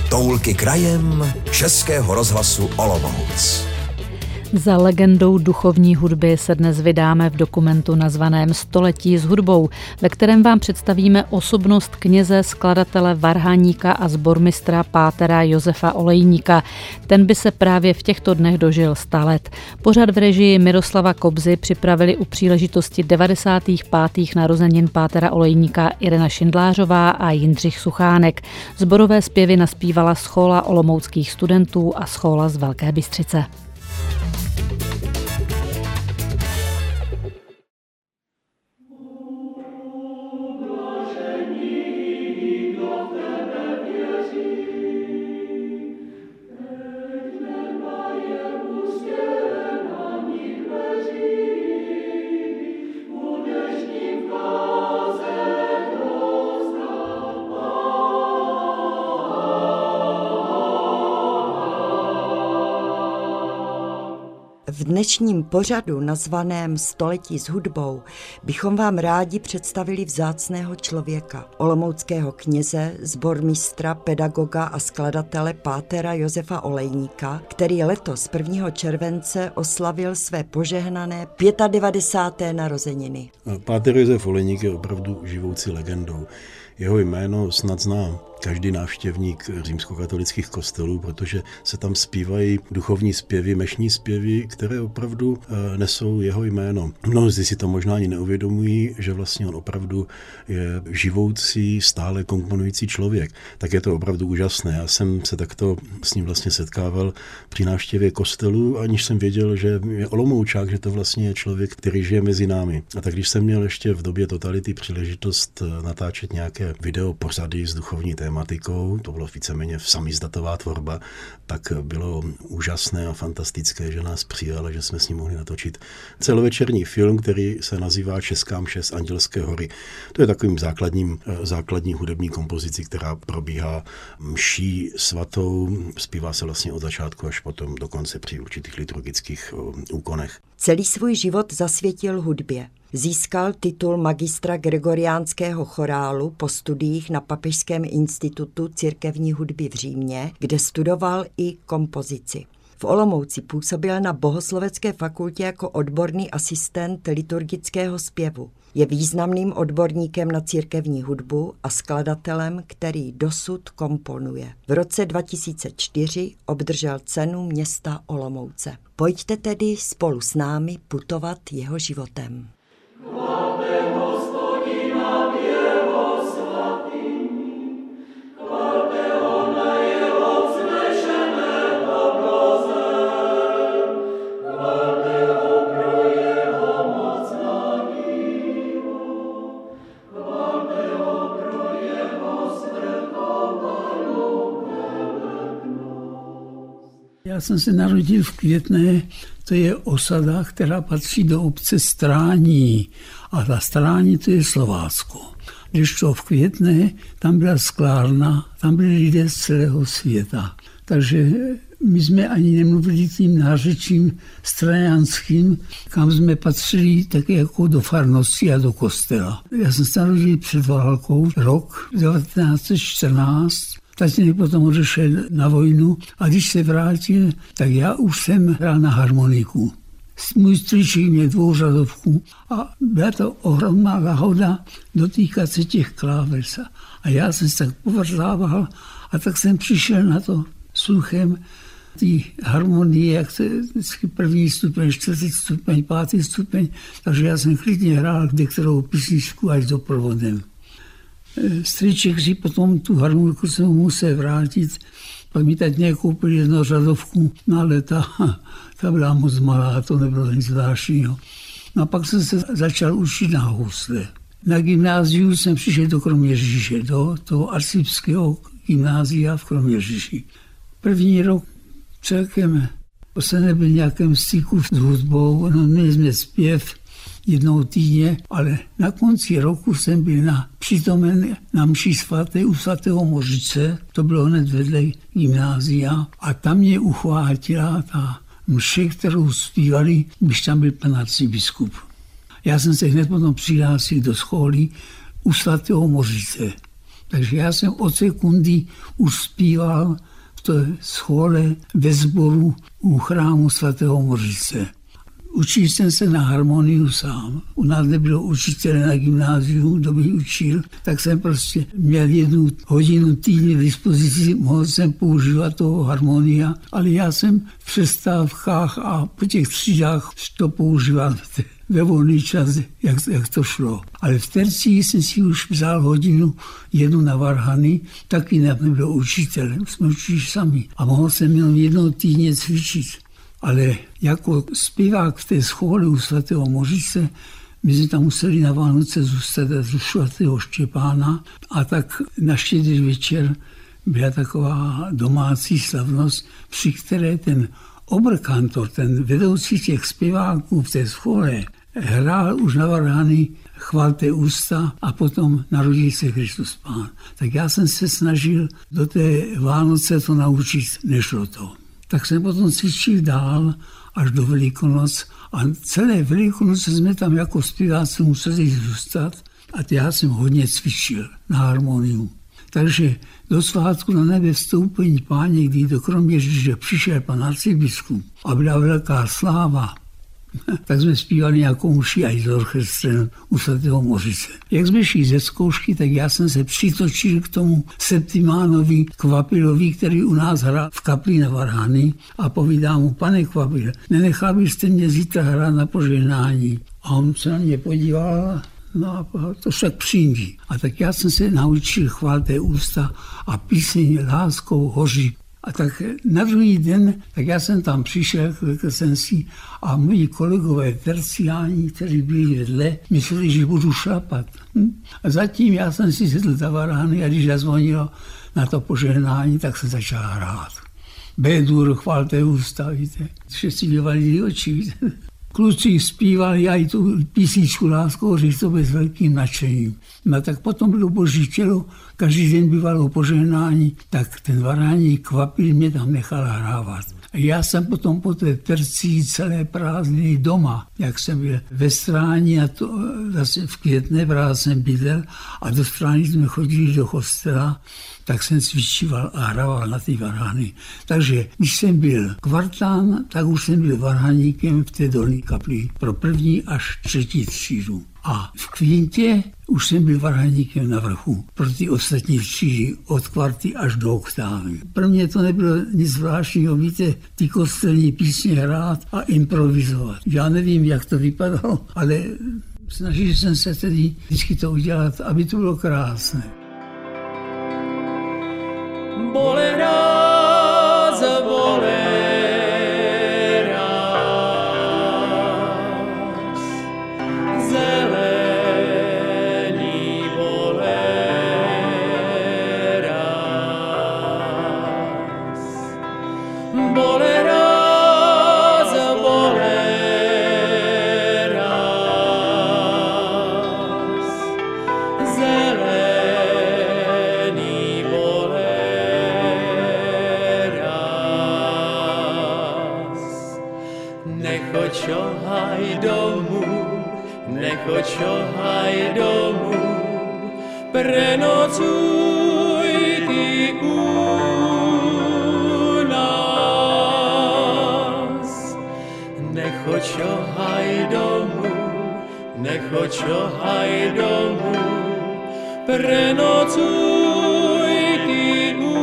Toulky krajem Českého rozhlasu Olomouc. Za legendou duchovní hudby se dnes vydáme v dokumentu nazvaném Století s hudbou, ve kterém vám představíme osobnost kněze, skladatele, varhaníka a sbormistra pátera Josefa Olejníka. Ten by se právě v těchto dnech dožil 100 let. Pořad v režii Miroslava Kobzy připravili u příležitosti 95. narozenin pátera Olejníka Irena Šindlářová a Jindřich Suchánek. Sborové zpěvy naspívala Schola olomouckých studentů a Schola z Velké Bystřice. V dnešním pořadu nazvaném Století s hudbou bychom vám rádi představili vzácného člověka, olomouckého kněze, sbormistra, pedagoga a skladatele pátera Josefa Olejníka, který letos 1. července oslavil své požehnané 95. narozeniny. Páter Josef Olejník je opravdu živoucí legendou. Jeho jméno snad zná každý návštěvník římskokatolických kostelů, protože se tam zpívají duchovní zpěvy, mešní zpěvy, které opravdu nesou jeho jméno. Mnozí si to možná ani neuvědomují, že vlastně on opravdu je živoucí, stále komponující člověk. Tak je to opravdu úžasné. Já jsem se takto s ním vlastně setkával při návštěvě kostelů, aniž jsem věděl, že je Olomoučák, že to vlastně je člověk, který žije mezi námi. A tak když jsem měl ještě v době totality příležitost natáčet nějaké video pořady s duchovní tématikou, to bylo víceméně samizdatová tvorba, tak bylo úžasné a fantastické, že nás přijal a že jsme s ním mohli natočit celovečerní film, který se nazývá Česká mše z Andělské hory. To je takovým základní hudební kompozici, která probíhá mší svatou, zpívá se vlastně od začátku až potom dokonce při určitých liturgických úkonech. Celý svůj život zasvětil hudbě. Získal titul magistra gregoriánského chorálu po studiích na Papežském institutu církevní hudby v Římě, kde studoval i kompozici. V Olomouci působil na bohoslovecké fakultě jako odborný asistent liturgického zpěvu. Je významným odborníkem na církevní hudbu a skladatelem, který dosud komponuje. V roce 2004 obdržel cenu města Olomouce. Pojďte tedy spolu s námi putovat jeho životem. Já jsem se narodil v Květné, to je osada, která patří do obce Strání. A ta Strání to je Slovácko. Když to v Květné, tam byla sklárna, tam byli lidé z celého světa. Takže my jsme ani nemluvili tím nářečím strajanským, kam jsme patřili také jako do farnosti a do kostela. Já jsem se narodil před válkou, rok 1914, tatínek potom odešel na vojnu a když se vrátil, tak já už jsem hrál na harmoniku. Můj strýček měl dvouřadovku a byla to ohromná náhoda dotýkat se těch kláves. A já jsem se tak povrzával a tak jsem přišel na to sluchem ty harmonie, jak se vždycky 1. stupeň, 4. stupeň, 5. stupeň, takže já jsem klidně hrál kde kterou písničku až doprovodem. Strýček si potom tu harmoniku jsem musel vrátit, pak mi tatínek koupil jednořadovku, no ale ta byla moc malá, to nebylo nic zvláštního. No a pak jsem se začal učit na housle. Na gymnáziu jsem přišel do Kroměříže, do toho arcibského gymnázia v Kroměříži. První rok celkem se nebyl nějakém styku s hudbou, no měli jsme zpěv jednou týdně, ale na konci roku jsem byl přítomen na mši svaté u svatého Mořice, to bylo hned vedle gymnázia, a tam mě uchvátila ta mše, kterou zpívali, když tam byl pan arcibiskup. Já jsem se hned potom přihlásil do školy u svatého Mořice. Takže já jsem od sekundy už zpíval v té schole ve sboru u chrámu svatého Mořice. Učil jsem se na harmoniu sám. U nás nebylo učitele na gymnáziu, kdo by učil, tak jsem prostě měl 1 hodinu týdně v dispozici, mohl jsem používat toho harmonia, ale já jsem v přestávkách a po těch třídách to používal ve volný čas, jak to šlo. Ale v tercii jsem si už vzal 1 hodinu na varhany, taky nebyl učitel, jsme učili sami. A mohl jsem jenom 1 týdně cvičit. Ale jako zpěvák v té schole u svatého Mořice, my jsme tam museli na Vánoce zůstat u svatého Štěpána a tak na Štědrý večer byla taková domácí slavnost, při které ten oberkantor, ten vedoucí těch zpěváků v té schole, hrál už na varhany Chvalte ústa a potom Narodí se Kristus Pán. Tak já jsem se snažil do té Vánoce to naučit, nešlo to. Tak jsem potom cvičil dál až do Velikonoc a celé Velikonoce jsme tam jako zpěváci museli zůstat a já jsem hodně cvičil na harmoniu. Takže do svátku na nebe vstoupení Páně, kdy do Kroměříže přišel pan arcibiskup a byla velká sláva, tak jsme zpívali nějakou mši aj s orchestrem u svatého Mořice. Jak jsme šli ze zkoušky, tak já jsem se přitočil k tomu Septimánovi Kvapilovi, který u nás hrál v kapli na varhany a povídám mu: pane Kvapil, nenechal byste mě zítra hrát na požehnání? A on se na mě podíval, no a to však přijmí. A tak já jsem se naučil Chvalte ústa a píseň Láskou hoří. A tak na druhý den, tak já jsem tam přišel, řekl jsem si, a moji kolegové terciáni, kteří byli vedle, mysleli, že budu šlapat. A zatím já jsem si sedl za varhany a když zazvonilo na to požehnání, tak jsem začal hrát. B-dur, Chvalte ústa, víte. Všichni vyvalili oči, víte. Kluci zpívali, já i tu písničku Láskou říct to bez velkým nadšením. No tak potom bylo Boží tělo, každý den bývalo požehnání, tak ten varhaník Kvapil mě tam nechal hrávat. A já jsem potom po té tercii celé prázdniny doma, jak jsem byl ve Stráni, a to zase v Květné, právě jsem bydlel a do Stráni jsme chodili do kostela, tak jsem cvičíval a hrával na ty varhany. Takže když jsem byl kvartán, tak už jsem byl varhaníkem v té dolní kapli pro 1. až 3. třídu. A v kvintě už jsem byl varhaníkem na vrchu pro ty ostatní třídy od kvarty až do oktávy. Pro mě to nebylo nic zvláštního, víte, ty kostelní písně hrát a improvizovat. Já nevím, jak to vypadalo, ale snažil jsem se tedy vždycky to udělat, aby to bylo krásné. Boleráz, zelený boleráz, boleráz, zelený nechoď šohaj domů, prenocuj ty u nás. Nechoď šohaj domů, prenocuj ty u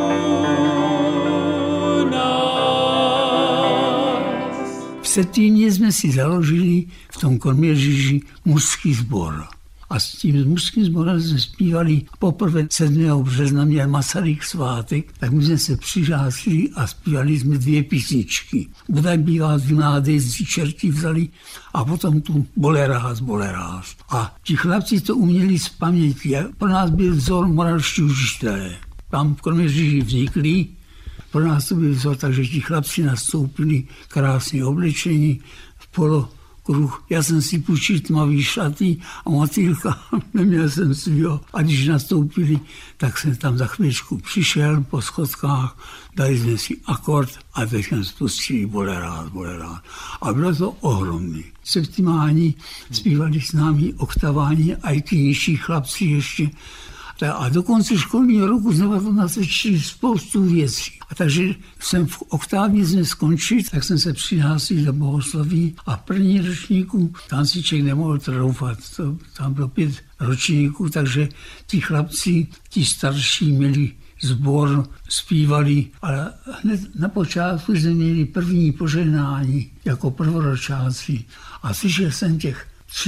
nás. V Settíně jsme si založili v tom Kroměříži mužský sbor. A s tím mužským sborem jsme zpívali poprvé 7. března, měl Masaryk svátek, tak my jsme se přihlásili a zpívali jsme 2 písničky. Budaj bývá z mládejství čerti vzali a potom tu boleráz. A ti chlapci to uměli z paměti. Pro nás byl vzor moravští učitelé. Tam v Kroměříži vznikli, pro nás to byl vzor, takže ti chlapci nastoupili krásně oblečení v polokruh. Já jsem si půjčil tmavý šaty a motýlka, neměl jsem svýho. A když nastoupili, tak jsem tam za chvíličku přišel po schodkách, dali jsme si akord a teď jsme spustili boleráz. A bylo to ohromný. Septimáni zpívali s námi oktaváni, a i ti nižší chlapci ještě. A do konce školního roku jsme potom nacvičili spoustu věcí. A takže jsem v oktávě jsme skončit, tak jsem se přihlásil do bohosloví a v první ročníku tam si člověk nemohl troufat. Tam bylo 5 ročníků, takže ti chlapci, ti starší měli sbor, zpívali, ale hned na počátku jsme měli první požehnání jako prvoročáci. A slyšel jsem těch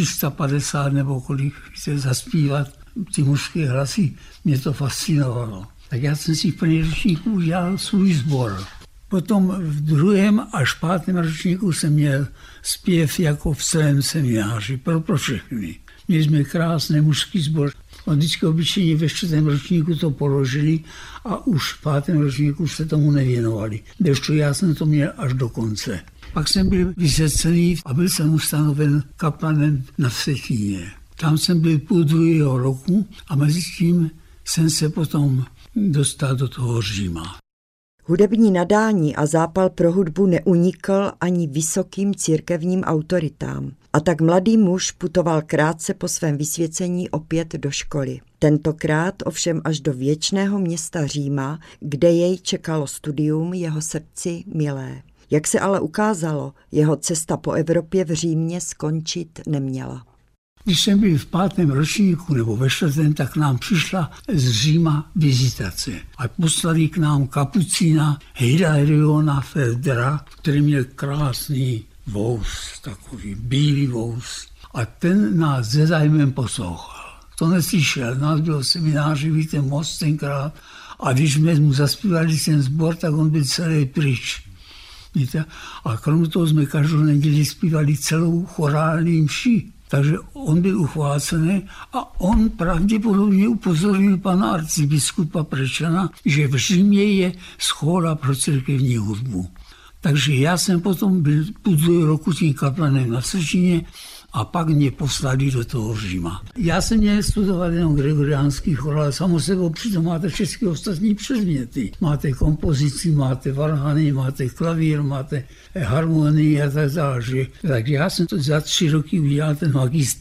350 nebo kolik chce zaspívat, ty mužské hlasy, mě to fascinovalo. Tak já jsem si v první ročníku udělal svůj sbor. Potom v 2. až 5. ročníku jsem měl zpěv jako v celém semináři pro všechny. Měli jsme krásný mužský sbor. Vždycky obyčejně ve 4. ročníku to položili a už v 5. ročníku se tomu nevěnovali. Kdežto já jsem to měl až do konce. Pak jsem byl vysvěcený a byl jsem ustanoven kaplanem na Vsetíně. Tam jsem byl půl 2. roku a mezi tím jsem se potom dostal do toho Říma. Hudební nadání a zápal pro hudbu neunikl ani vysokým církevním autoritám. A tak mladý muž putoval krátce po svém vysvěcení opět do školy. Tentokrát ovšem až do věčného města Říma, kde jej čekalo studium jeho srdci milé. Jak se ale ukázalo, jeho cesta po Evropě v Římě skončit neměla. Když jsem byl v 5. ročníku nebo ve 4., tak nám přišla z Říma vizitace. A poslali k nám kapucína Hilariona Feldera, který měl krásný vous, takový bílý vous. A ten nás se zájmem poslouchal. To neslyšel, nás bylo v semináři, víte, moc tenkrát. A když jsme mu zaspívali ten sbor, tak on byl celý pryč. Víte? A kromě toho jsme každou neděli zpívali celou chorální mši. Takže on byl uchvácený a on pravděpodobně upozornil pana arcibiskupa Prečana, že v Římě je škola pro církevní hudbu. Takže já jsem potom byl půl 2. roku tím kaplanem na Vsetíně a pak mě poslali do toho Říma. Já jsem měl studovat jenom gregoriánský chor, ale samo sebou přitom máte všechny ostatní předměty. Máte kompozici, máte varhany, máte klavír, máte harmonii a tak dále. Takže já jsem to za 3 roky udělal ten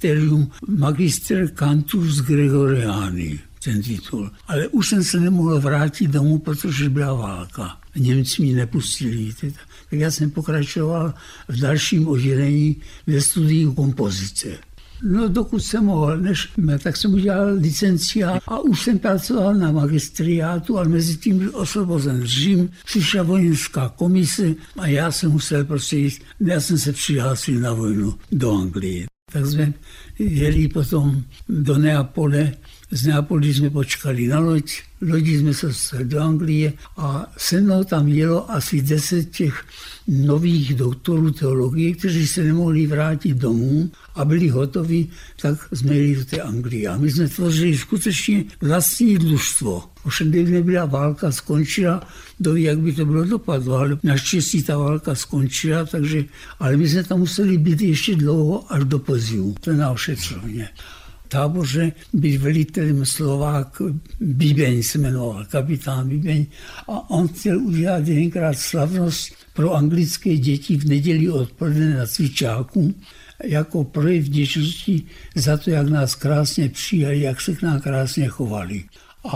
Magister Cantus Gregoriani, ten titul. Ale už jsem se nemohl vrátit domů, protože byla válka. Němci mě nepustili. Tak já jsem pokračoval v dalším oddělení ve studiu kompozice. No dokud jsem mohl, tak jsem udělal licenciát a už jsem pracoval na magistriátu, ale mezi tím byl osvobozen Řím, přišla vojenská komise a já jsem musel prostě jít, já jsem se přihlásil na vojnu do Anglie. Tak jsme jeli potom do Neapole, z Neapoli jsme počkali na lodi jsme se dostali do Anglie a se mnou tam jelo asi 10 těch nových doktorů teologie, kteří se nemohli vrátit domů a byli hotoví, tak jsme jeli do té Anglie. A my jsme tvořili skutečně vlastní družstvo. Ovšem, když nebyla válka, skončila, doví, jak by to bylo dopadlo, ale naštěstí ta válka skončila, ale my jsme tam museli být ještě dlouho až do podzimu, to na ošetřovně. Táboře byl velitelem Slovák Bíbeň se jmenoval, kapitán Bíbeň a on chtěl udělat jedenkrát slavnost pro anglické děti v neděli odpoledne na cvičáku jako projev vděčnosti za to, jak nás krásně přijali, jak se k nám krásně chovali.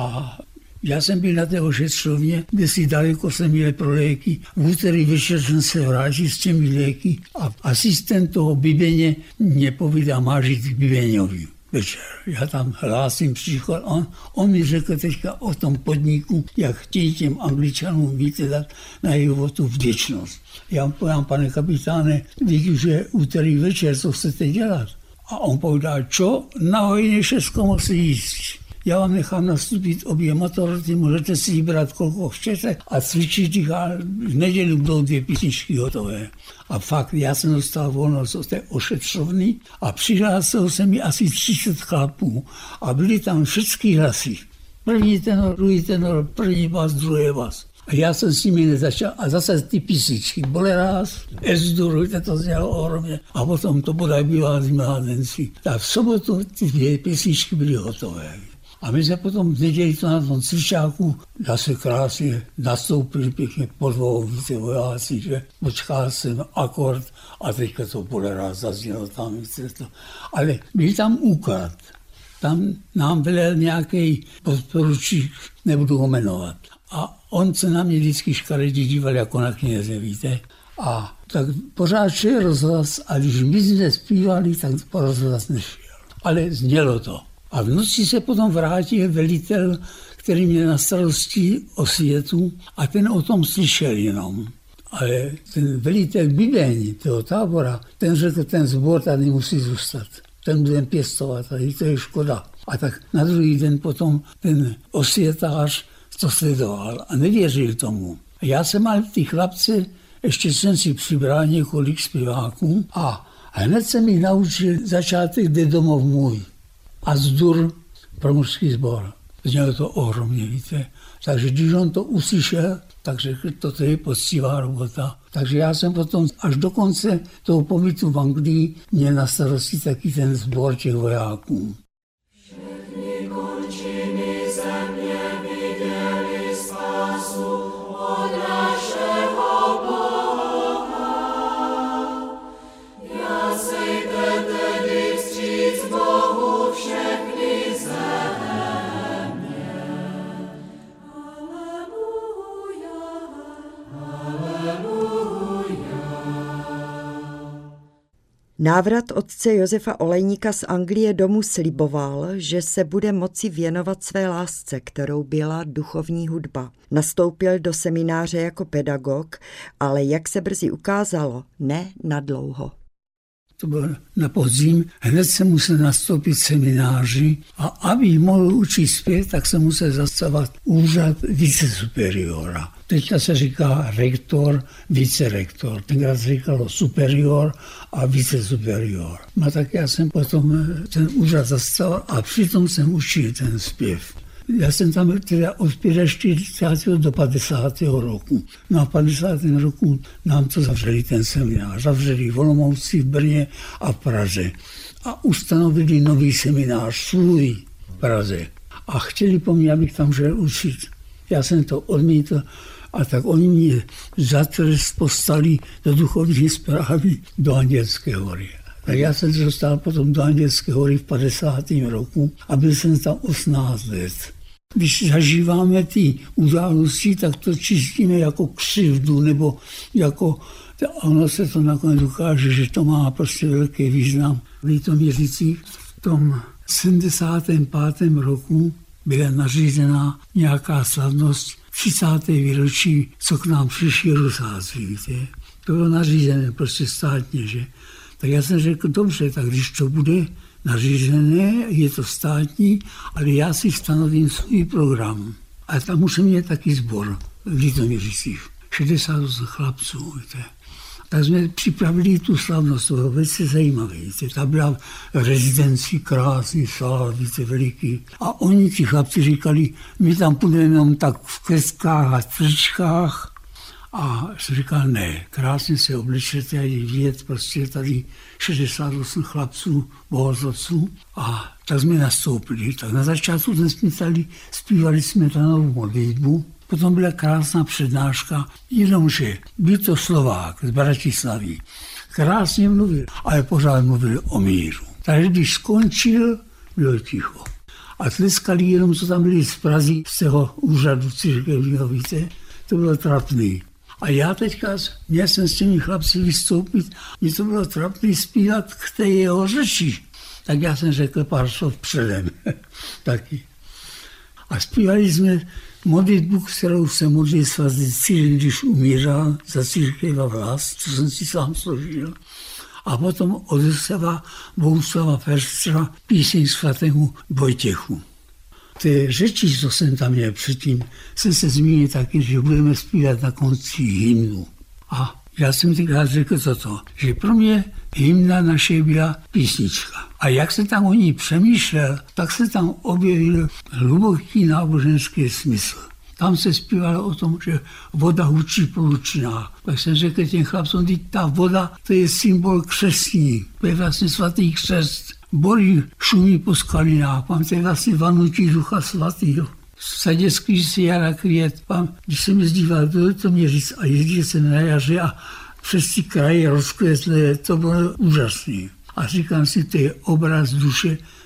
A já jsem byl na té ošetřovně, kde si daleko jsem měl pro léky. V úterý večer jsem se vrátil s těmi léky a asistent toho Bíbeně mě povídá, máš jít k Bíbeňovi. Večer. Já tam hlásím příchod. On mi řekl teďka o tom podniku, jak chtějí těm Angličanům víte dát na jeho tu vděčnost. Já mu povím, pane kapitáne, víte, že úterý večer, co chcete dělat? A on povídá, čo? Na hojně všechno musí jíst. Já vám nechám nastupit obě maturity, můžete si vybrat, kolko chcete a cvičit a v neděli budou 2 písničky hotové. A fakt, já jsem dostal volnost od té ošetřovny a přihlásilo se mi asi 30 chlapů a byly tam všechny hlasy. První tenor, druhý tenor, první bas, druhý bas. A já jsem s nimi nezačal a zase ty písničky. Bolerás, S-dur, to znělo ohromně. A potom to bodaj bývá z mládenci. Tak v sobotu ty 2 písničky byly hotové. A my jsme potom v neděli to na tom cvičáku zase krásně nastoupili pěkně po 2, víte, vojáci, že počkal jsem akord a teďka to Bolerás zaznělo tam, víte to. Ale byl tam úklad. tam nám velel nějaký podporučík, nebudu ho jmenovat. A on se na mě vždycky škaredě díval jako na kněze, víte. A tak pořád šel rozhlas a když my jsme zpívali, tak rozhlas nešel. Ale znělo to. A v noci se potom vrátil velitel, který měl na starosti osvětu a ten o tom slyšel jenom. Ale ten velitel Bibeň toho tábora, ten řekl, ten sbor tady musí zůstat. Ten budeme pěstovat, tady to je škoda. A tak na druhý den potom ten osvětář to sledoval a nevěřil tomu. Já jsem mal ty chlapce, ještě jsem si přibral několik zpěváků a hned jsem jich naučil začátek Jde domov můj a Zdur pro mužský sbor. Znělo to ohromně, víte. Takže když on to uslyšel, tak řekl, toto je poctivá robota. Takže já jsem potom až do konce toho pobytu v Anglii měl na starosti taky ten sbor těch vojáků. Všechny končiny země viděli spásu od našeho Boha. Jasejte tedy vstříc Bohu všechny země. Návrat otce Josefa Olejníka z Anglie domů sliboval, že se bude moci věnovat své lásce, kterou byla duchovní hudba. Nastoupil do semináře jako pedagog, ale jak se brzy ukázalo, ne nadlouho. To bylo na podzim, hned se musel nastoupit semináři a aby mohl učit zpěv, tak se musel zastávat úřad vicesuperiora. Teďka se říká rektor, vicerektor. Tenkrát se říkalo superior a vicesuperior. No tak já jsem potom ten úřad zastával a přitom jsem učil ten zpěv. Já jsem tam teda od 45. do 50. roku. No a v 50. roku nám to zavřeli ten seminář. Zavřeli v Olomouci, v Brně a v Praze. A ustanovili nový seminář svůj v Praze. A chtěli po mně, abych tam šel učit. Já jsem to odmítl a tak oni mě za trest postali do duchovní správy do Andělské hory. Tak já jsem se dostal potom do Andělské hory v 50. roku a byl jsem tam 18 let. Když zažíváme ty události, tak to čistíme jako křivdu, nebo jako, ono se to nakonec ukáže, že to má prostě velký význam. V Litoměřicích v tom 75. roku byla nařízená nějaká slavnost 30. výročí, co k nám přišli Rusáci, víte. To bylo nařízené prostě státně, že. Tak já jsem řekl, dobře, tak když to bude nařízené, je to státní, ale já si stanovím svůj program. A tam už mě taky sbor v Litoměřicích. 68 chlapců, víte. Tak jsme připravili tu slavnost, to bylo velice zajímavé, víte. Ta byla v rezidenci, krásný sál, víte, veliký. A oni, ti chlapci, říkali, my tam půjdeme jenom tak v krestkách a tričkách. A jsem říkal, ne, krásně se oblečete a je vidět prostě tady 68 chlapců, bohoslovců. A tak jsme nastoupili. Tak na začátku jsme zpívali smetanovou modlitbu. Potom byla krásná přednáška, jenomže byl to Slovák z Bratislavy. Krásně mluvil, ale pořád mluvil o míru. Takže když skončil, bylo ticho. A tleskali jenom, co tam byli z Prahy, z toho úřadu církevního, víte, to bylo trapný. A já teďka měl jsem s těmi chlapci vystoupit, mně to bylo trapný zpívat k té jeho řeči. Tak já jsem řekl pár slov předem taky. A zpívali jsme modlitbu, kterou se modlil svatý Cyril, když umíral za církev a vlast, co jsem si sám složil. A potom od Josefa Bohuslava Ferstra píseň svatému Vojtěchu. Té řeči, co jsem tam měl předtím, jsem se zmínil taky, že budeme zpívat na konci hymnu. A já jsem tenkrát řekl toto, že pro mě hymna naše byla písnička. A jak se tam o ní přemýšlel, tak se tam objevil hluboký náboženský smysl. Tam se zpívalo o tom, že voda hučí po lučinách. Tak jsem řekl těm chlapcům, že ta voda, to je symbol křestní, to je vlastně svatý křest. Bory šumí po skalinách, tam to je vlastně vanutí Ducha Svatého. Saděcký si jara květ, když jsem jezdíval do Litoměřic a jezdil jsem na jaře a přes ty kraje rozkvětlé, to bylo úžasné. A říkám si, to je obraz duše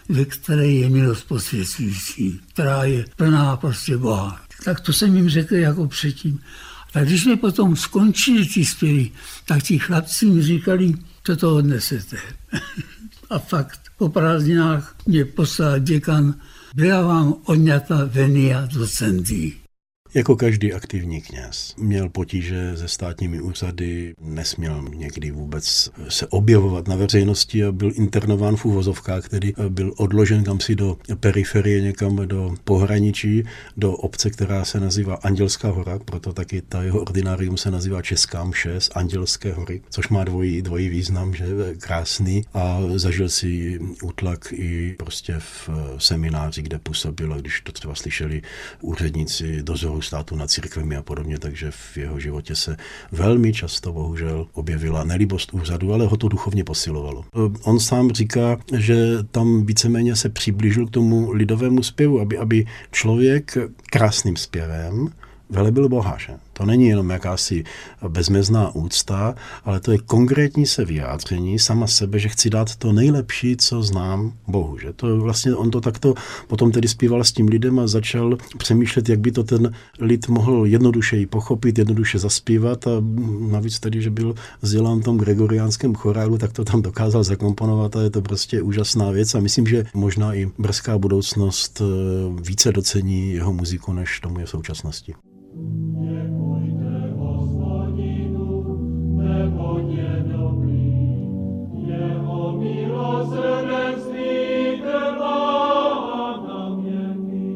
ve které je milost posvěcující, která je plná prostě Boha. Tak to jsem jim řekl jako předtím. Tak když jsme potom skončili ty zpěvy, tak ti chlapci mi říkali, co to odnesete. A fakt, po prázdninách mě poslal děkan, byla vám odňata venia docendi. Jako každý aktivní kněz měl potíže se státními úřady, nesměl někdy vůbec se objevovat na veřejnosti a byl internován v uvozovkách, který byl odložen kamsi do periferie, někam do pohraničí, do obce, která se nazývá Andělská hora, proto taky ta jeho ordinárium se nazývá Česká mše z Andělské hory, což má dvojí význam, že je krásný, a zažil si útlak i prostě v semináři, kde působil, a když to třeba slyšeli úředníci dozoru státu nad církvemi a podobně, takže v jeho životě se velmi často bohužel objevila nelíbost úřadu, ale ho to duchovně posilovalo. On sám říká, že tam víceméně se přiblížil k tomu lidovému zpěvu, aby člověk krásným zpěvem velebil Boha, že? To není jenom jakási bezmezná úcta, ale to je konkrétní se vyjádření sama sebe, že chci dát to nejlepší, co znám Bohu. Že? To vlastně on to takto potom tedy zpíval s tím lidem a začal přemýšlet, jak by to ten lid mohl jednodušeji pochopit, jednoduše zaspívat, a navíc tedy, že byl vzdělán v tom gregoriánském chorálu, tak to tam dokázal zakomponovat a je to prostě úžasná věc a myslím, že možná i brzká budoucnost více docení jeho muziku, než tomu je v současnosti. Děkujte Hospodinu, neboť je dobrý, jeho milosrdenství trvá na věky.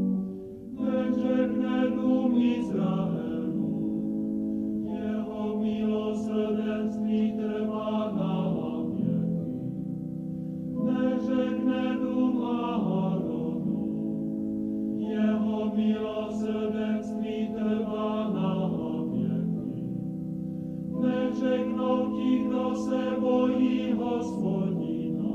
Neřekne dům Izraelu, jeho milosrdenství trvá na věky. Neřekne dům Aharonu, jeho milosrdenství trvá na věky. Neřeknou ti, kdo se bojí Hospodina,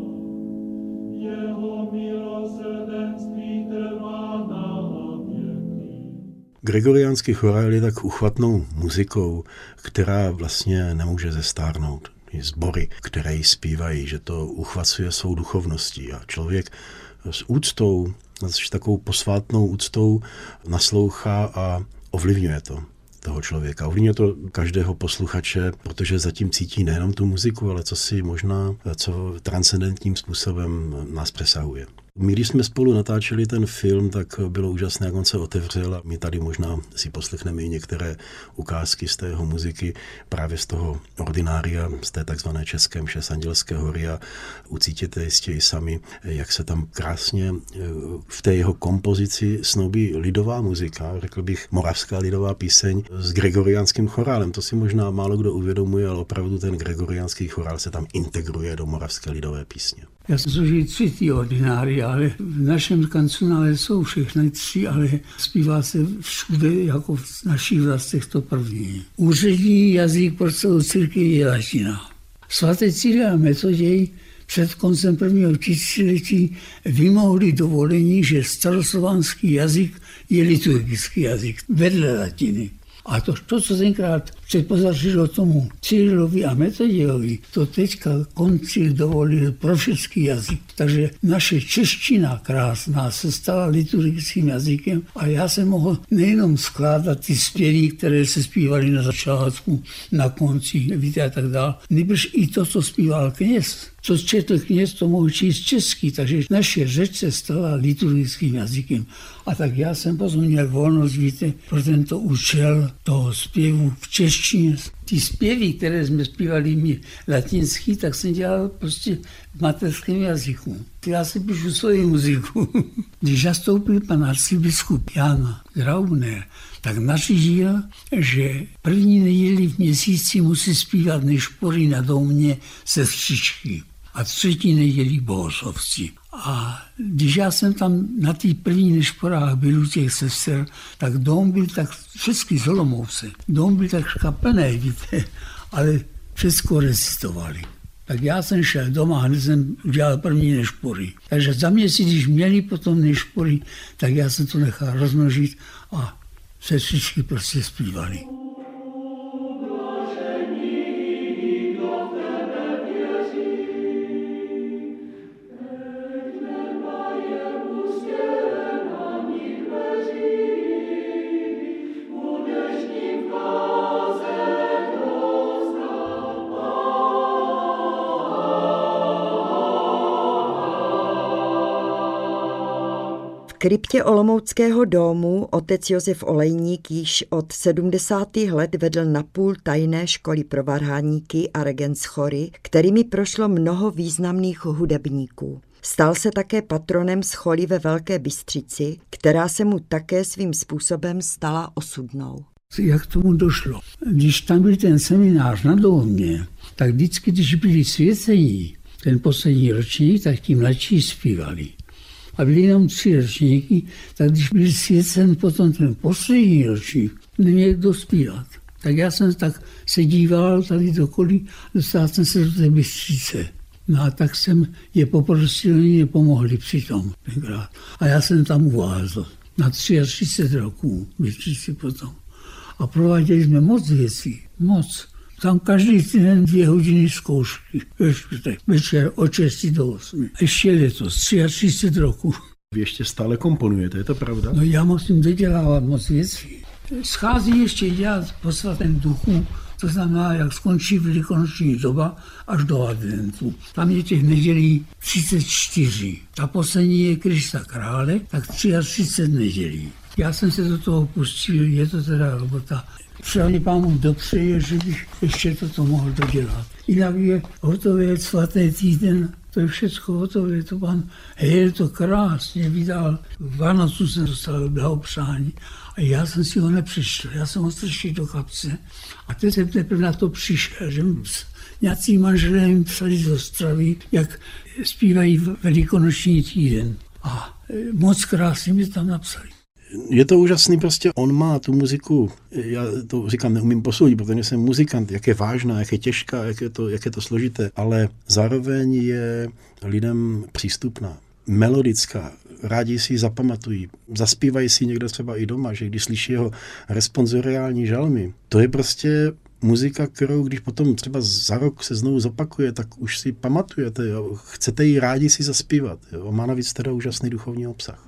jeho milosrdenství trvá na věky. Gregoriánský chorál je tak uchvatnou muzikou, která vlastně nemůže zestárnout. Sbory, které ji zpívají, že to uchvacuje svou duchovností a člověk s úctou, s takovou posvátnou úctou naslouchá a ovlivňuje to toho člověka. Ovlivňuje to každého posluchače, protože zatím cítí nejenom tu muziku, ale co si možná, co transcendentním způsobem nás přesahuje. My, když jsme spolu natáčeli ten film, tak bylo úžasné, jak on se otevřel a my tady možná si poslechneme i některé ukázky z té jeho muziky právě z toho ordinária, z té takzvané České mše z Andělské hory a ucítíte jistě i sami, jak se tam krásně v té jeho kompozici snoubí lidová muzika, řekl bych moravská lidová píseň s gregoriánským chorálem. To si možná málo kdo uvědomuje, ale opravdu ten gregoriánský chorál se tam integruje do moravské lidové písně. Já jsem složil 3 ordináry, ale v našem kancionále jsou všechny 3, ale zpívá se všude jako v našich vlastech to první. Úřední jazyk pro celou církev je latina. Svaté Cyril a Metoděj před koncem prvního tisíciletí vymohli dovolení, že staroslovanský jazyk je liturgický jazyk vedle latiny. A to, co tenkrát předpozařilo tomu Cyrilovi a Metodějovi, to teďka koncil dovolil pro všechny jazyk. Takže naše čeština krásná se stala liturgickým jazykem a já jsem mohl nejenom skládat ty zpěvy, které se zpívaly na začátku, na konci, víte a tak dále, nebož i to, co zpíval kněz. Co četl kněz, to mohl číst česky, takže naše řeč se stala liturgickým jazykem. A tak já jsem potom měl volnost, víte, pro tento účel toho zpěvu v češtině. Ty zpěvy, které jsme zpívali my latinský, tak jsem dělal prostě v mateřském jazyku. Já si píšu svoji muziku. Když nastoupil pan arcibiskup Jan Graubner, tak nařídil, že první neděli v měsíci musí zpívat nešpory na domě sestřičky a 3. neděli bohoslovci. A když já jsem tam na té první nešporách byl u těch sester, tak dom byl tak, všechny z Olomouce, dom byl tak škapený, víte, ale všechno recitovali. Tak já jsem šel doma a hned jsem udělal první nešpory. Takže za měsíc, když měli potom nešpory, tak já jsem to nechal rozmnožit a sestřičky prostě zpívali. Thank you. kryptě Olomouckého domu otec Josef Olejník již od 70. let vedl napůl tajné školy pro varhaníky a regentschory, kterými prošlo mnoho významných hudebníků. Stal se také patronem scholy ve Velké Bystřici, která se mu také svým způsobem stala osudnou. Jak tomu došlo? Když tam byl ten seminář na domě, tak vždycky, když byli svěcení, ten poslední ročník, tak ti mladší zpívali. A byli jenom 3 ročníky, tak když byl svěcen potom ten poslední ročník, neměl kdo zpívat. Tak já jsem tak se díval tady dokolí, dostal jsem se do té Bystřice. No a tak jsem je poprosil, oni mě pomohli při tom tenkrát. A já jsem tam uvázl na 33 roků, Bystřici potom. A prováděli jsme moc věcí, moc. Tam každý den 2 hodiny zkoušky, ve čtvrtek, večer od 6 do 8. Ještě letos, 33 roků. Vy ještě stále komponujete, je to pravda? No já musím dodělávat moc věcí. Schází ještě dělat po Svatém duchu, to znamená, jak skončí velikonoční doba až do adventu. Tam je těch nedělí 34. Ta poslední je Krista krále, tak 33 nedělí. Já jsem se do toho pustil, je to teda robota. Třeba mě Pán dopřeje, že bych ještě toto mohl dodělat. Jinak je hotové svaté týden, to je všechno hotové, to pan Hejl to krásně vydal. V Vánocu jsem dostal blahopřání a já jsem si ho nepřečetl, já jsem ho strčil do kapse. A teď jsem teprve na to přišel, že nějací manželé mi psali z Ostravy, jak zpívají velikonoční týden. A moc krásně mi tam napsali. Je to úžasný, prostě on má tu muziku, já to říkám, neumím posoudit, protože jsem muzikant, jak je vážná, jak je těžká, jak je to složité, ale zároveň je lidem přístupná, melodická, rádi si ji zapamatují, zaspívají si někdo třeba i doma, že když slyší jeho responsoriální žalmy, to je prostě muzika, kterou když potom třeba za rok se znovu zopakuje, tak už si pamatujete, jo? Chcete ji rádi si zaspívat. Jo? Má navíc teda úžasný duchovní obsah.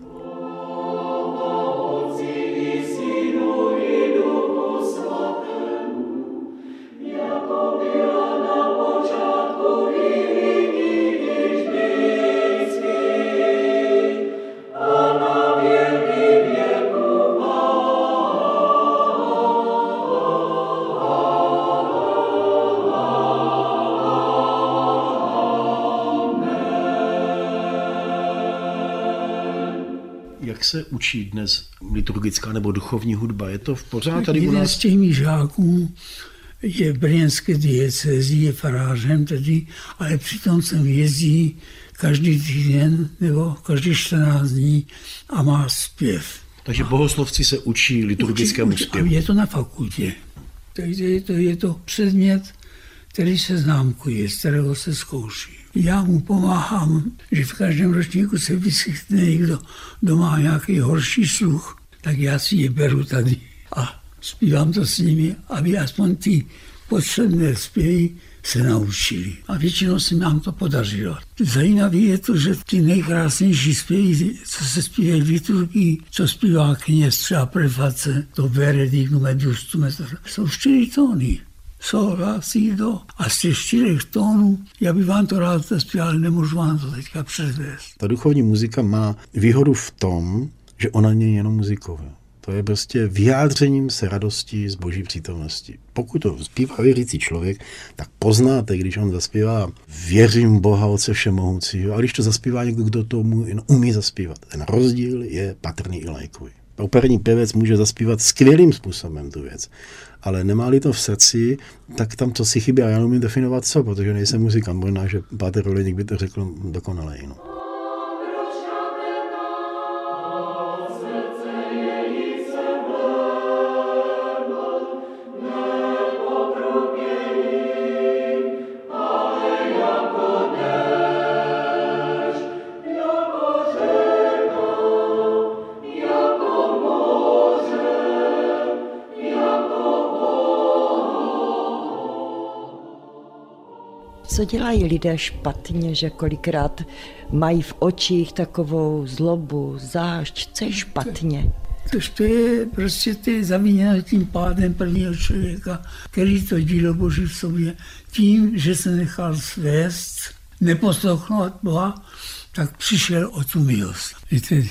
Jak se učí dnes liturgická nebo duchovní hudba? Je to v pořád tady u nás? Jeden z těch mých žáků je v brněnské diecézi, je farářem tedy, ale přitom sem jezdí každý týden nebo každý 14 dní a má zpěv. Takže bohoslovci se učí liturgickému zpěvu. Je to na fakultě. Takže je to předmět, který se známkuje, z kterého se zkouší. Já mu pomáhám, že v každém ročníku se vyskytne někdo, kdo má nějaký horší sluch, tak já si je beru tady a zpívám to s nimi, aby aspoň ty potřebné zpěvy se naučili. A většinou se nám to podařilo. Zajímavé je to, že ty nejkrásnější zpěvy, co se zpívají v liturgii, co zpívá kněz, třeba preface, to Benedictum et Justum, jsou 4 tóny. Sol, la, si, do. A z těch 4 tónů, já bych vám to rád zaspíval, ale nemůžu vám to teďka předvést. Ta duchovní muzika má výhodu v tom, že ona není jenom muzikou. To je prostě vyjádřením se radosti z Boží přítomnosti. Pokud to zpívá věřící člověk, tak poznáte, když on zaspívá věřím Boha Otce všemohoucího, a když to zaspívá někdo, kdo tomu umí zaspívat. Ten rozdíl je patrný i laikovi. Operní pěvec může zaspívat skvělým způsobem tu věc, ale nemá-li to v srdci, tak tam co si chybí a já neumím definovat co, protože nejsem muzikant, možná, že páter Olejník by to řekl dokonale jinou. Co dělají lidé špatně, že kolikrát mají v očích takovou zlobu, zášť, co je špatně? To je prostě zaviněno tím pádem prvního člověka, který to dílo Boží v sobě, tím, že se nechal svést, neposlouchat Boha, tak přišel o tu milost. Víte,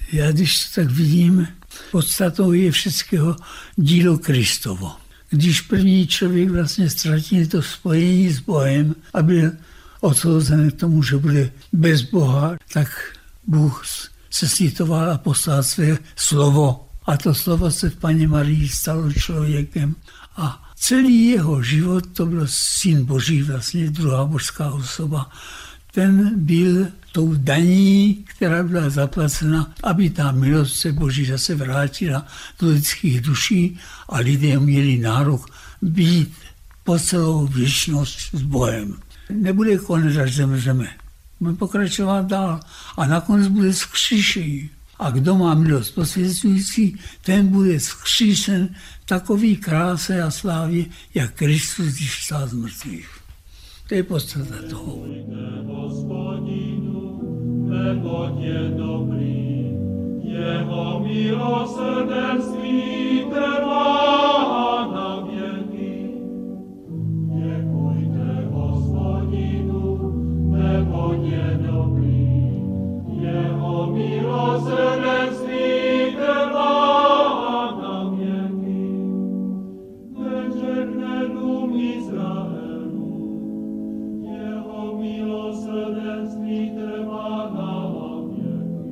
Já když to tak vidím, podstatou je všechno dílo Kristovo. Když první člověk vlastně ztratil to spojení s Bohem a byl odsouzen k tomu, že bude bez Boha, tak Bůh se slitoval a poslal své slovo. A to slovo se v Panně Marii stalo člověkem. A celý jeho život, to byl Syn Boží, vlastně druhá božská osoba, ten byl tou daní, která byla zaplacena, aby ta milost se Boží zase vrátila do lidských duší a lidé měli nárok být po celou věčnost s Bohem. Nebude konec, až zemřeme. Bude pokračovat dál a nakonec bude vzkříšení. A kdo má milost posvěcující, ten bude vzkříšen takový kráse a slávě, jak Kristus, když vstal z mrtvých. To je podstata toho. Hospodinu, neboť je dobrý, jeho milosrdenství trvá na věky. Děkujte Hospodinu, neboť je dobrý, jeho milosrdenství trvá na věky. Neřekne dům Izraelu, jeho milosrdenství trvá na věky.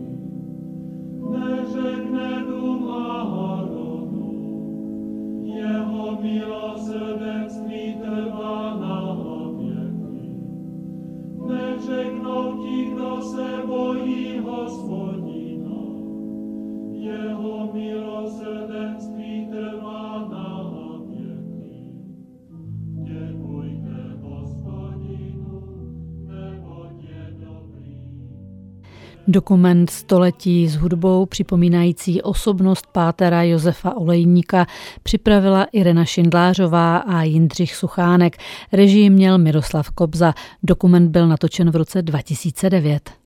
Neřekne dům Aharonu, jeho milosrdenství trvá na věky. Neřeknou ti, kdo se bojí Hospodina, jeho milosrdenství trvá na věky. Děkujte Hospodinu, neboť je dobrý. Dokument Století s hudbou připomínající osobnost pátera Josefa Olejníka připravila Irena Šindlářová a Jindřich Suchánek. Režii měl Miroslav Kobza. Dokument byl natočen v roce 2009.